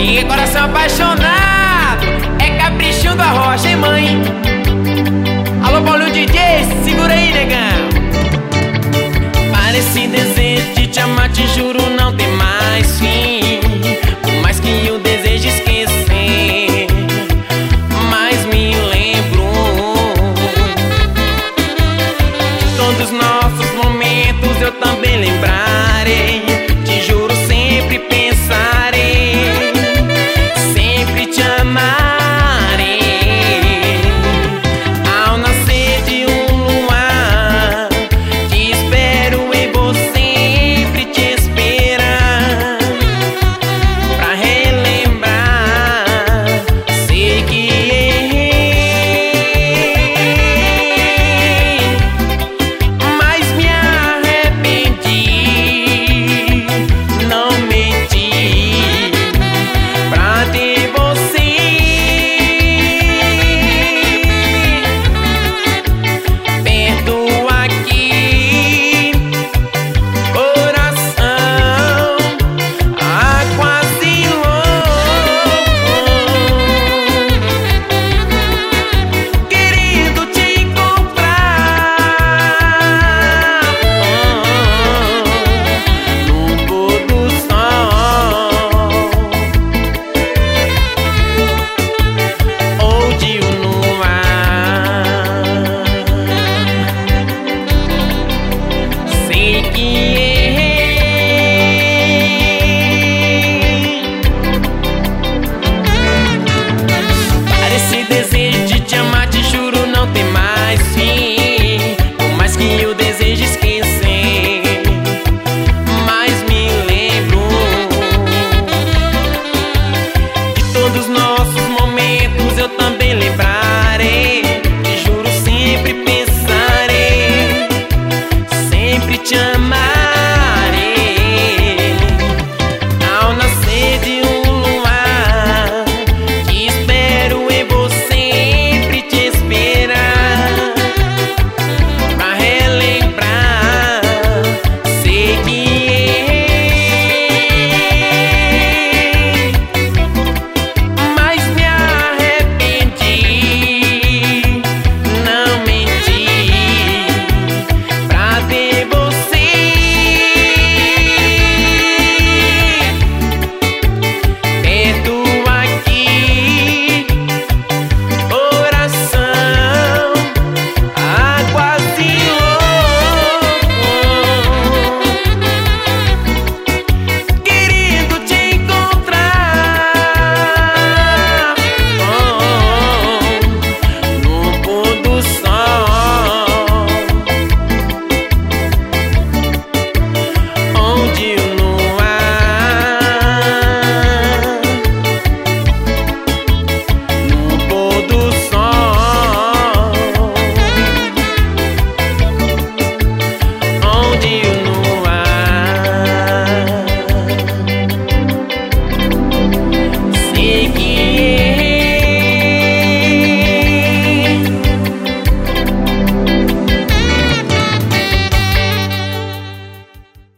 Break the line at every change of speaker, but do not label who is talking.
Que coração apaixonado é capricho da rocha, hein, mãe? Alô, Paulinho DJ, segura aí, negão. Para esse desejo de te amar, te juro, não tem mais fim. Por mais que eu deseje esquecer, mas me lembro de todos os nossos momentos, eu também lembrarei. Te juro, sempre pensarei, sempre te amarei. Ao nascer de um luar, te espero e vou sempre te esperar. Pra relembrar, sei que errei, mas me arrependi. Não menti pra ter você. Perdoa aqui, coração, quase louco, querendo te encontrar no pôr do sol ou de um luar. Sei que errei. Para esse desejo de te amar, te juro, não tem mais fim. Por mais que eu deseje esquecer, mas me lembro de todos os nossos momentos, eu também lembrarei. Te juro, sempre pensarei, sempre te amarei.